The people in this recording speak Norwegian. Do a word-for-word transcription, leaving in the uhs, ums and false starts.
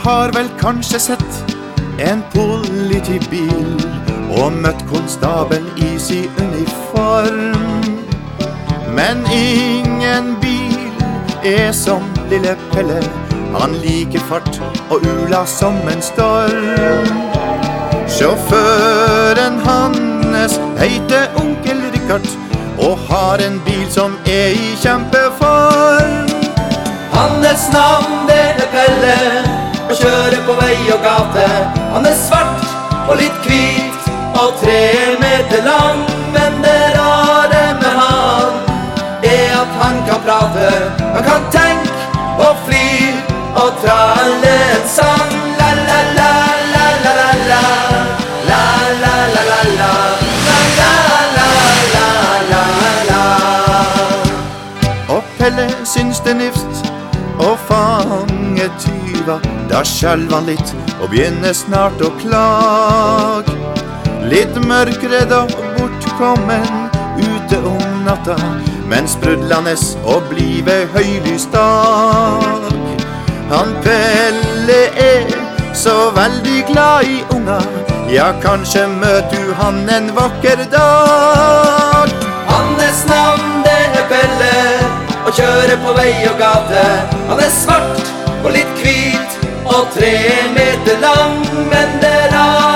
har vel kanskje sett en politibil og møtt konstabel i sin uniform. Men ingen bil er som lille Pelle, han liker fart og ula som en storm. Sjåføren hans heter onkel Richard og har en bil som er i kjempeform. Hans navn det er Pelle og kjører på vei og gate. Han er svart og litt hvit og tre meter lang. Men det rare med han er at han kan prate, han kan tenke og fly og tralle en sang. La la la la la la la la la la la la la la la la la. Og Pelle syns det nifst å fange tyva, da skjelv han litt og begynner snart å klag. Litt mørkredd og bortkommen ute om natta, men sprudlende og blive høylys dag. Han Pelle er så veldig glad i unga, ja, kanskje møter du han en vakker dag. Hans navn det er Pelle og kjører på vei og gate. Han er svart og litt hvit og tre meter lang, men det er